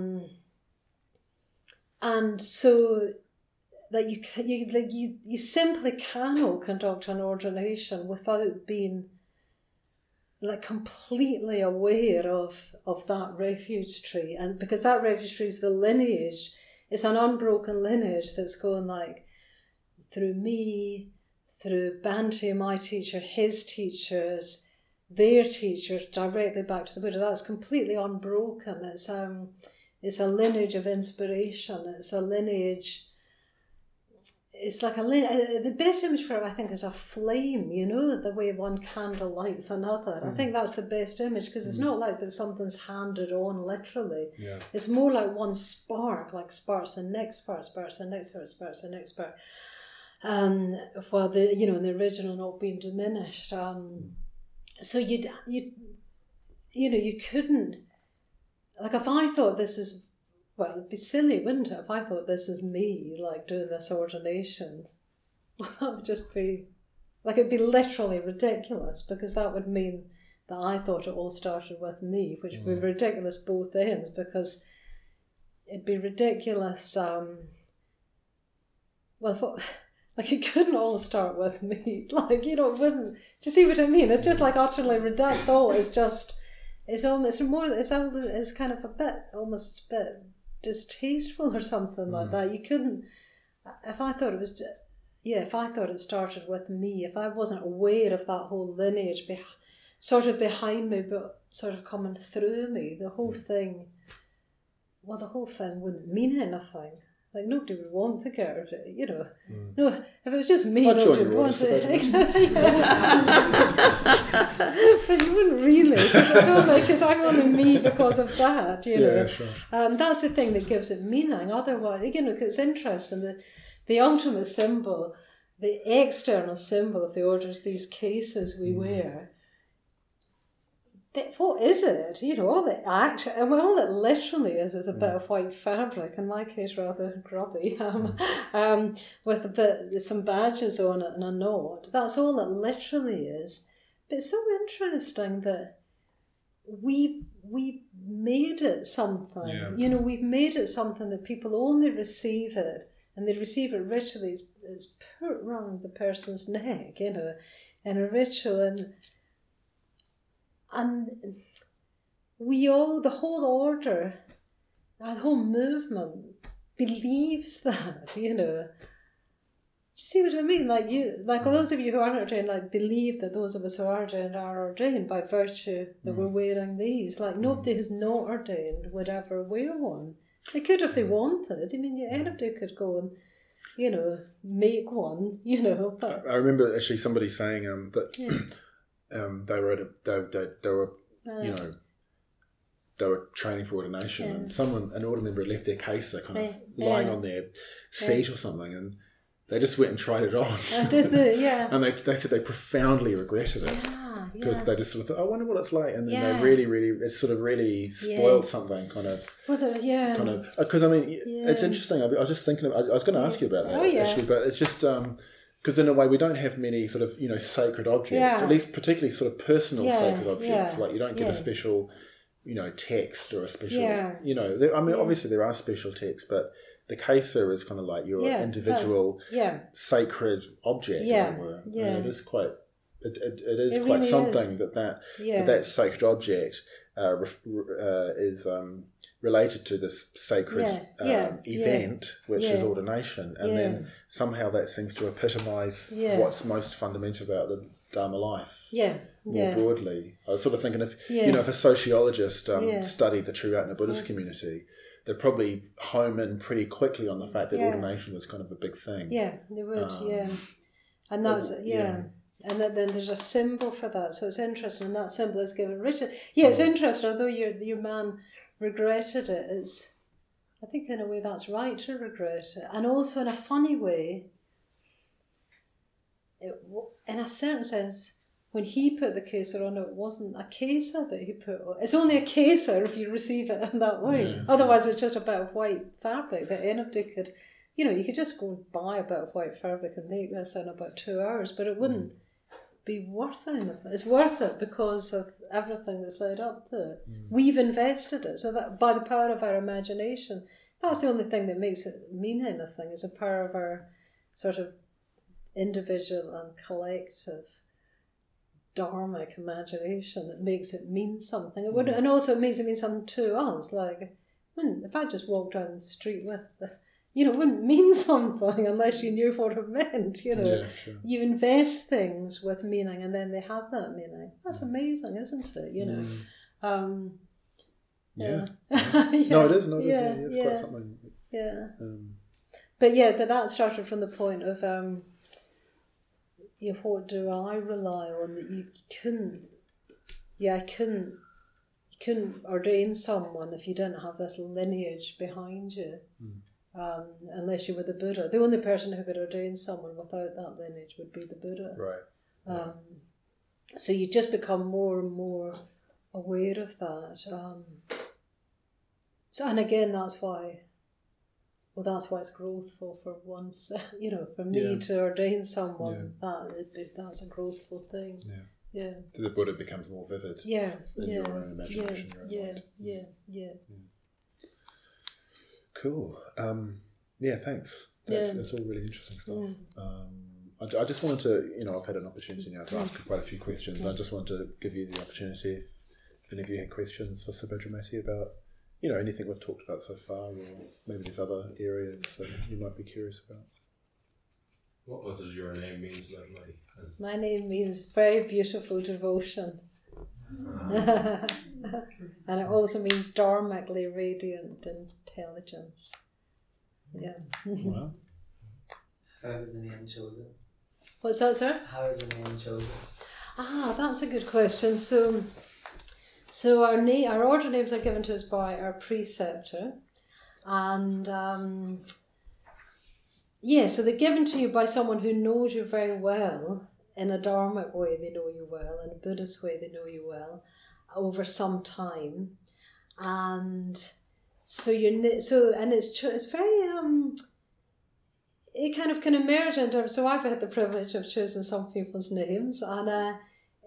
S2: so that you simply cannot conduct an ordination without being completely aware of that refuge tree, and because that refuge tree is the lineage, it's an unbroken lineage that's going through me, through Bhante, my teacher, his teachers, their teachers, directly back to the Buddha. That's completely unbroken. It's a lineage of inspiration. It's a lineage. It's like the best image for it, I think, is a flame, the way one candle lights another. I think that's the best image, because it's not like that something's handed on literally.
S1: Yeah.
S2: It's more like one spark, sparks the next spark, sparks the next spark, sparks the next spark. While the original not being diminished. So you couldn't, if I thought this is, well, it'd be silly, wouldn't it, if I thought this is me, doing this ordination? Well, that would just be, it'd be literally ridiculous, because that would mean that I thought it all started with me, which would be ridiculous both ends, because it'd be ridiculous, it couldn't all start with me, it wouldn't, do you see what I mean? It's just utterly ridiculous. Thought is just, it's kind of almost a bit distasteful or something like that. You couldn't, if I thought it started with me, if I wasn't aware of that whole lineage sort of behind me, but sort of coming through me, the whole thing wouldn't mean anything. Nobody would want to get rid of it, No, if it was just me, nobody would want it. But you wouldn't really, because I'm only me because of that,
S1: Yeah, sure.
S2: That's the thing that gives it meaning. Otherwise, it's interesting. The ultimate symbol, the external symbol of the orders, these cases we wear, what is it? All it literally is a bit of white fabric, in my case rather grubby, with some badges on it and a knot. That's all it literally is. But it's so interesting that we made it something.
S1: Yeah.
S2: We've made it something that people only receive it, and they receive it ritually. It's put round the person's neck, in a ritual, and the whole order, the whole movement believes that, Do you see what I mean? Those of you who aren't ordained, believe that those of us who are ordained by virtue that we're wearing these. Nobody who's not ordained would ever wear one. They could if they wanted. Anybody could go and, make one, But
S1: I remember actually somebody saying that.
S2: Yeah.
S1: They were training for ordination, and an order member left their case lying on their seat or something, and they just went and tried it on.
S2: Did they? Yeah.
S1: And they said they profoundly regretted it because they just sort of thought, I wonder what it's like, and then they it sort of really spoiled something, because it's interesting. I was just thinking, I was going to ask you about that actually, but it's just. Because in a way we don't have many sort of sacred objects, at least particularly sort of personal sacred objects. You don't get a special, text or a special, obviously there are special texts, but the kesa is kind of like your individual sacred object, as it were.
S2: Yeah.
S1: It is quite. It is
S2: it
S1: quite
S2: really
S1: something
S2: is.
S1: that sacred object is related to this sacred event, which is ordination, and then somehow that seems to epitomise what's most fundamental about the Dharma life. More broadly, I was sort of thinking if a sociologist studied the true Ayatthana Buddhist community, they'd probably home in pretty quickly on the fact that ordination was kind of a big thing.
S2: Yeah, they would. And that's and then there's a symbol for that, so it's interesting. And that symbol is given Richard. Yeah, it's interesting. Although your man regretted it, I think in a way that's right to regret it, and also in a funny way. In a certain sense, when he put the kesar on, it wasn't a kesar that he put on. It's only a kesar if you receive it in that way. Yeah. Otherwise, it's just a bit of white fabric that anybody could, you could just go and buy a bit of white fabric and make this in about 2 hours, but it wouldn't be worth anything. It's worth it because of everything that's led up to it. We've invested it, so that by the power of our imagination, that's the only thing that makes it mean anything, is the power of our sort of individual and collective dharmic imagination that makes it mean something. It would, and also it makes it mean something to us. Like, if I just walked down the street with it wouldn't mean something unless you knew what it meant.
S1: Sure.
S2: You invest things with meaning, and then they have that meaning. That's amazing, isn't it?
S1: No, it is. No, it's quite something.
S2: Yeah. But that started from the point of what do I rely on? That you couldn't ordain someone if you didn't have this lineage behind you, unless you were the Buddha. The only person who could ordain someone without that lineage would be the Buddha.
S1: Right.
S2: So you just become more and more aware of that. And again, that's why it's growthful for once, for me to ordain someone, that's a growthful thing. Yeah.
S1: So the Buddha becomes more vivid in your own imagination.
S2: Yeah.
S1: Cool. Thanks. That's all really interesting stuff. I just wanted to, I've had an opportunity now to ask quite a few questions. I just wanted to give you the opportunity, if any of you had questions for Subhadramati about anything we've talked about so far, or maybe there's other areas that you might be curious about.
S3: What does your name mean, Subhadramati?
S2: My name means very beautiful devotion. And it also means dharmically radiant intelligence. Yeah.
S1: Wow.
S4: How is the name chosen?
S2: What's that, sir?
S4: How is the name chosen?
S2: That's a good question. So our order names are given to us by our preceptor, and so they're given to you by someone who knows you very well. In a dharmic way, they know you well. In a Buddhist way, they know you well over some time, and it's very it kind of can emerge into. So I've had the privilege of choosing some people's names, and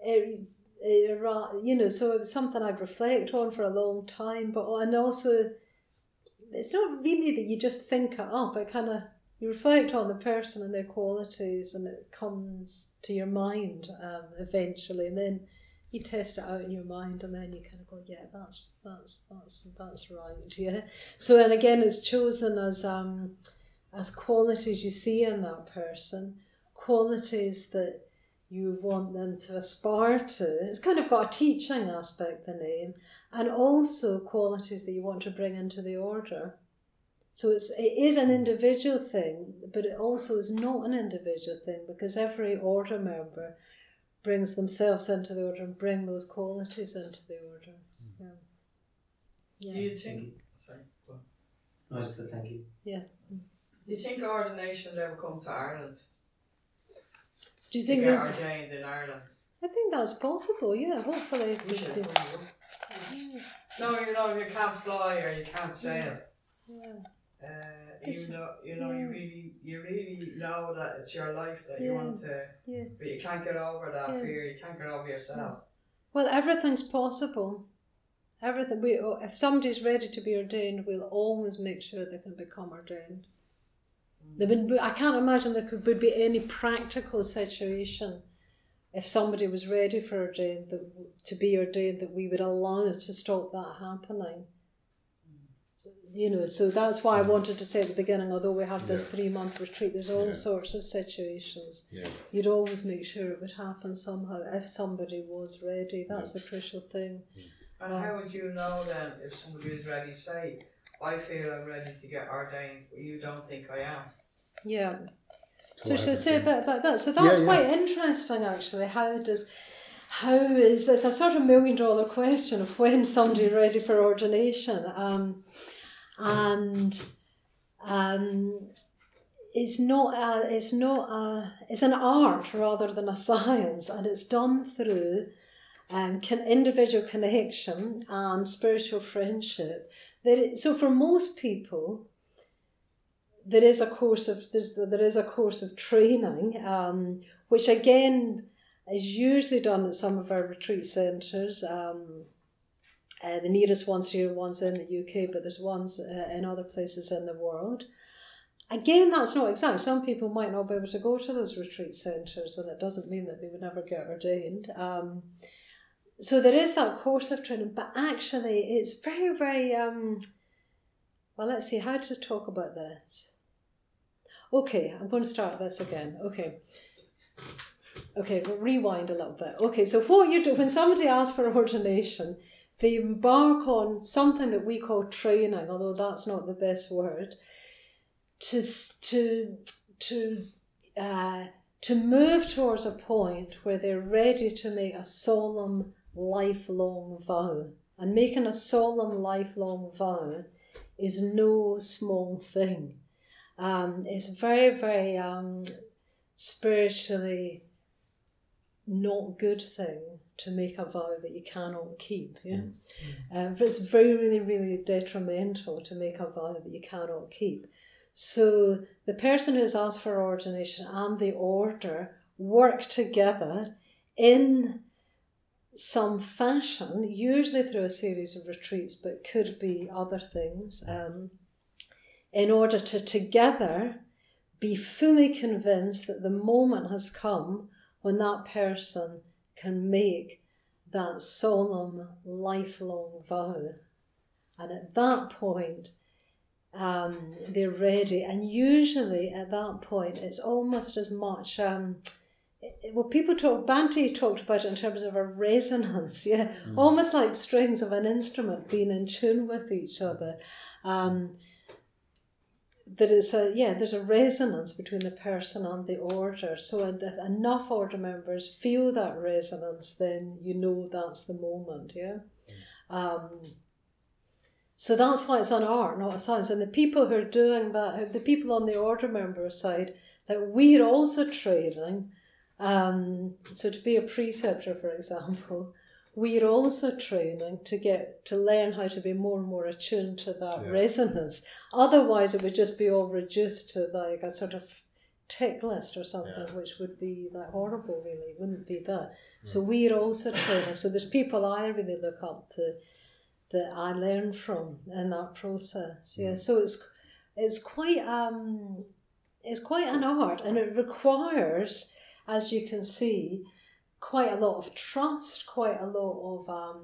S2: so it was something I've reflected on for a long time, and also it's not really that you just think it up. It kind of, you reflect on the person and their qualities, and it comes to your mind eventually, and then you test it out in your mind, and then you kind of go, that's right, yeah. So, and again, it's chosen as qualities you see in that person, qualities that you want them to aspire to. It's kind of got a teaching aspect, the name, and also qualities that you want to bring into the order. So it is an individual thing, but it also is not an individual thing, because every order member brings themselves into the order and bring those qualities into the order. Yeah.
S5: Do you think... Sorry.
S4: I just said thank you.
S2: Yeah.
S5: Do you think ordination will ever come to Ireland?
S2: Do you think
S5: get ordained in Ireland?
S2: I think that's possible, yeah. Hopefully.
S5: No, you can't fly or you can't sail.
S2: Yeah.
S5: Even though you really know that it's your life that you want to, but you can't get over that fear. You can't get over yourself.
S2: Well, everything's possible. Everything. If somebody's ready to be ordained, we'll always make sure they can become ordained. I can't imagine there would be any practical situation if somebody was ready for ordained, to be ordained, that we would allow to stop that happening. So, so that's why I wanted to say at the beginning, although we have this 3-month retreat, there's all sorts of situations. Yeah. You'd always make sure it would happen somehow if somebody was ready. That's the crucial thing.
S5: And how would you know then if somebody is ready? Say, I feel I'm ready to get ordained, but you don't think I am.
S2: Yeah. So should I say a bit about that? So that's quite interesting, actually. How is this a sort of $1 million question of when somebody's ready for ordination? It's an art rather than a science, and it's done through individual connection and spiritual friendship. So for most people, there is a course of training, which again is usually done at some of our retreat centres. The nearest ones here, one's in the UK, but there's ones in other places in the world. Again, that's not exact. Some people might not be able to go to those retreat centres, and it doesn't mean that they would never get ordained. So there is that course of training, but actually it's very, very... well, let's see, how to talk about this. Okay, I'm going to start this again. Okay, we'll rewind a little bit. Okay, so what you do, when somebody asks for ordination, they embark on something that we call training, although that's not the best word, to move towards a point where they're ready to make a solemn, lifelong vow. And making a solemn, lifelong vow is no small thing. It's very, very spiritually not good thing to make a vow that you cannot keep. Yeah, it's very, really, really detrimental to make a vow that you cannot keep. So the person who has asked for ordination and the order work together in some fashion, usually through a series of retreats, but could be other things, in order to together be fully convinced that the moment has come when that person can make that solemn, lifelong vow. And at that point, they're ready. And usually at that point, it's almost as much... Bhante talked about it in terms of a resonance, almost like strings of an instrument being in tune with each other. There's a resonance between the person and the order. So if enough order members feel that resonance, then you know that's the moment, so that's why it's an art, not a science. And the people who are doing that, the people on the order member side, that we're also training. So to be a preceptor, for example, we're also training to learn how to be more and more attuned to that resonance. Otherwise, it would just be all reduced to like a sort of tick list or something, which would be like horrible, really. It wouldn't be that. So we're also training. So there's people I really look up to that I learn from in that process. So it's quite an art, and it requires, as you can see, quite a lot of trust, quite a lot of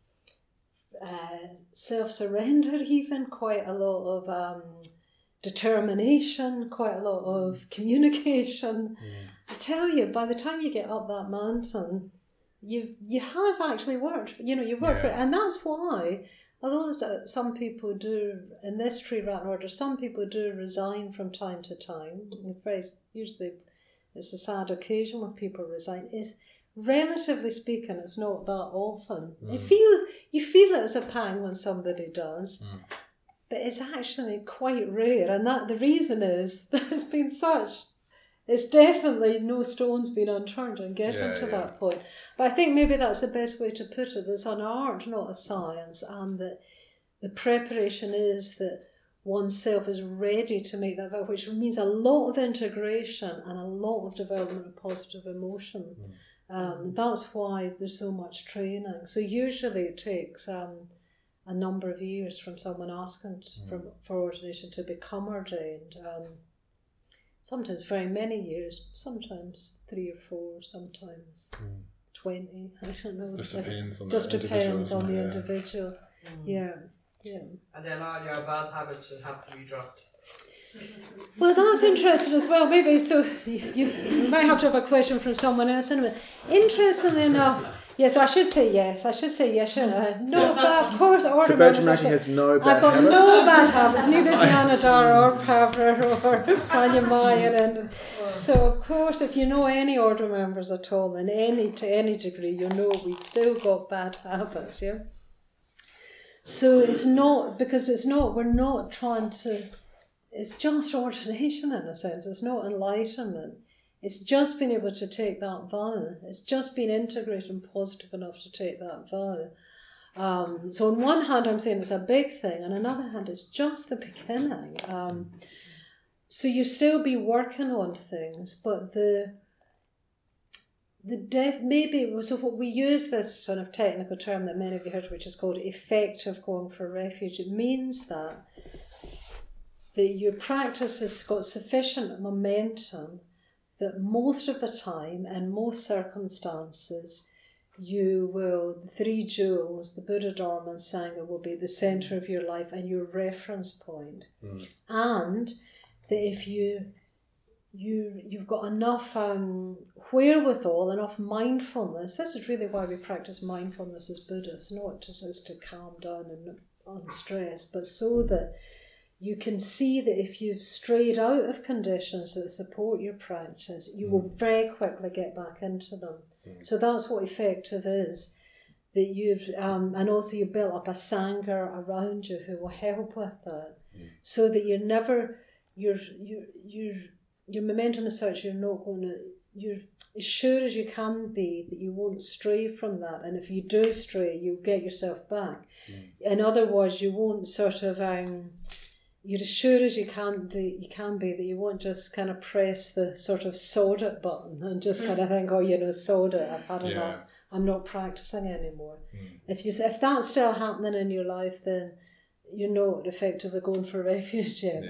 S2: self-surrender even, quite a lot of determination, quite a lot of communication. I tell you, by the time you get up that mountain, you have actually worked, you've worked for it. And that's why, although some people do, in this Tree Rat Order, some people do resign from time to time. Usually it's a sad occasion when people resign. Relatively speaking, it's not that often. You feel it as a pang when somebody does, but it's actually quite rare. And that the reason is that it's definitely no stone's been unturned in getting to that point. But I think maybe that's the best way to put it. It's an art, not a science, and that the preparation is that oneself is ready to make that vow, which means a lot of integration and a lot of development of positive emotion. That's why there's so much training. So usually it takes a number of years from someone asking for ordination to become ordained. sometimes very many years, sometimes 3 or 4, sometimes 20. I don't know.
S1: Just depends on
S2: Just
S1: the
S2: depends
S1: individual,
S2: on the
S1: yeah.
S2: individual. Yeah.
S5: And then all your bad habits will have to be dropped.
S2: Well, that's interesting as well. Maybe so. You might have to have a question from someone else anyway. Interestingly enough, yes, I should say yes. I should say yes, shouldn't I? No, but of course, order
S1: So
S2: members.
S1: Benjamin has no bad
S2: I've got
S1: habits?
S2: no bad habits. Neither Janadar or Pavra or Panyamayan. And so, of course, if you know any order members at all, in to any degree, you know we've still got bad habits. Yeah. So it's not because we're not trying to. It's just ordination in a sense. It's not enlightenment. It's just being able to take that vow. It's just being integrated and positive enough to take that vow. So on one hand, I'm saying it's a big thing. On another hand, it's just the beginning. So you still be working on things, but so what we use this sort of technical term that many of you heard, which is called effective going for refuge. It means that your practice has got sufficient momentum that most of the time, in most circumstances, you will, the 3 jewels, the Buddha, Dharma and Sangha, will be the centre of your life and your reference point. And that if you've got enough wherewithal, enough mindfulness, this is really why we practice mindfulness as Buddhists, not just to calm down and unstress, but so that you can see that if you've strayed out of conditions that support your practice, you will very quickly get back into them. So that's what effective is. That you've and also you built up a sangha around you who will help with that, so that you're never your momentum is such you're not going to you're as sure as you can be that you won't stray from that, and if you do stray, you'll get yourself back. In other words, you won't sort of you're as sure as you can be that you won't just kind of press the sort of sod it button and just kind of think, sod it, I've had enough, I'm not practicing anymore. If that's still happening in your life, then you're not effectively going for refuge yet.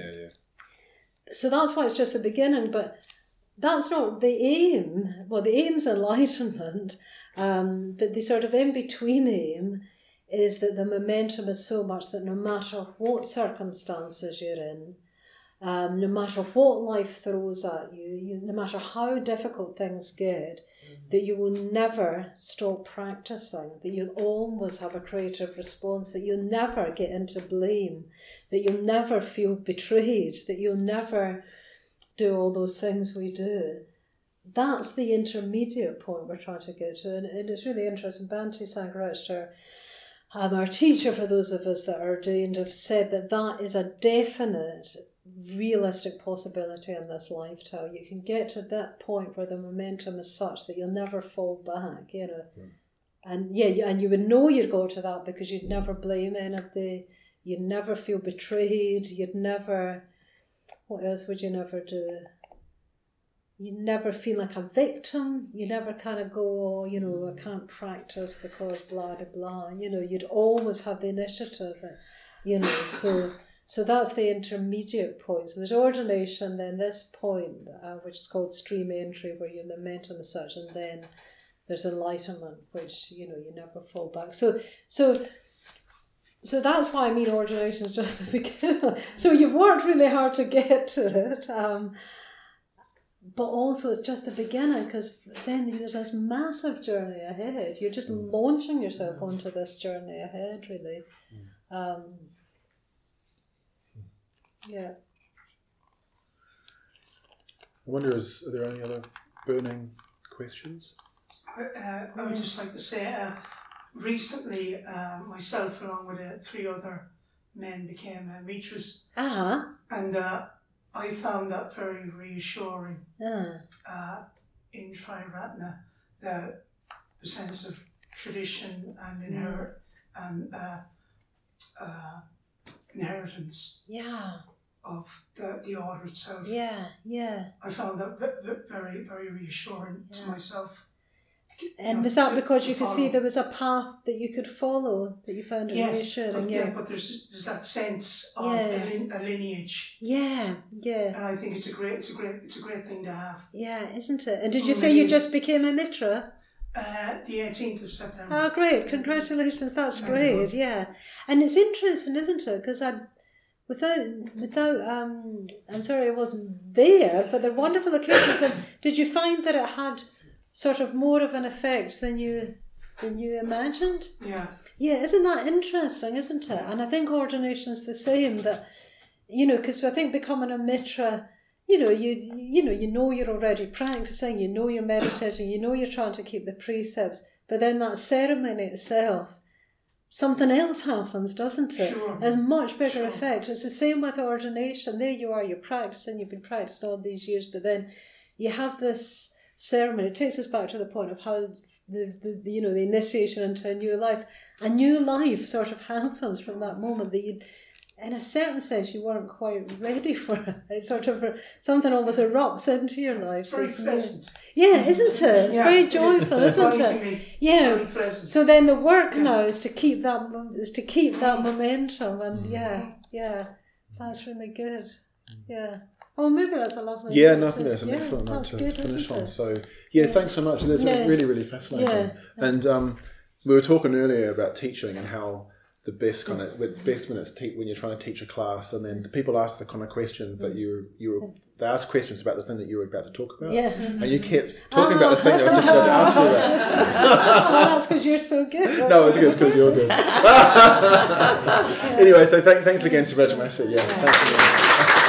S2: So that's why it's just the beginning, but that's not the aim. Well, the aim's enlightenment, but the sort of in-between aim is that the momentum is so much that no matter what circumstances you're in, no matter what life throws at you, no matter how difficult things get, that you will never stop practicing, that you'll always have a creative response, that you'll never get into blame, that you'll never feel betrayed, that you'll never do all those things we do. That's the intermediate point we're trying to get to, and it's really interesting. Bhante Sangharakshita, our teacher, for those of us that are ordained, have said that is a definite, realistic possibility in this lifetime. You can get to that point where the momentum is such that you'll never fall back, And you would know you'd go to that because you'd never blame anybody, you'd never feel betrayed, you'd never, what else would you never do? You never feel like a victim. You never kind of go, I can't practice because blah, blah, blah. You'd always have the initiative, So that's the intermediate point. So there's ordination, then this point, which is called stream entry, where your momentum is such, and then there's enlightenment, which, you never fall back. So that's why I mean ordination is just the beginning. So you've worked really hard to get to it. But also it's just the beginning, because then there's this massive journey ahead. You're just launching yourself onto this journey ahead, really. Yeah.
S1: I wonder, are there any other burning questions?
S6: I would just like to say, recently myself along with 3 other men became mitras. And I found that very reassuring in Triratna, the sense of tradition and inheritance of the order itself. I found that very, very reassuring to myself.
S2: And was that because you could see there was a path that you could follow, that you found it reassuring?
S6: But there's that sense of a lineage.
S2: Yeah.
S6: And I think it's a great thing to have.
S2: Yeah, isn't it? And did you say you just became a Mitra?
S6: The 18th of September.
S2: Oh, great! Congratulations, that's great. Yeah, and it's interesting, isn't it? Because I'm sorry I wasn't there, but they're wonderful occasions. And did you find that it had sort of more of an effect than you imagined?
S6: Yeah.
S2: Yeah, isn't that interesting, isn't it? And I think ordination's the same, that, because I think becoming a Mitra, you know you're already practicing, you're meditating, you're trying to keep the precepts, but then that ceremony itself, something else happens, doesn't it?
S6: Sure.
S2: It has much bigger effect. It's the same with ordination. There you are, you're practicing, you've been practicing all these years, but then you have this ceremony. It takes us back to the point of how the initiation into a new life. A new life sort of happens from that moment that you, in a certain sense, you weren't quite ready for it. It's sort of something almost erupts into your life.
S6: It's very pleasant.
S2: Yeah, isn't it? It's very joyful, isn't it? Yeah.
S6: Very pleasant.
S2: So then the work now is to keep that momentum, and that's really good. Yeah. Oh, maybe that's a lovely.
S1: Yeah, no, I think that's an excellent note to finish on. So, thanks so much. That's really, really fascinating.
S2: Yeah.
S1: And we were talking earlier about teaching and how it's best when you're trying to teach a class, and then people ask the kind of questions that they ask questions about the thing that you were about to talk about.
S2: Yeah.
S1: And you kept talking about the thing that I was just about to ask you about.
S2: Well, that's because you're so good.
S1: No, I think it's because you're good. Anyway, so thanks again so much, Master. Yeah, thanks again.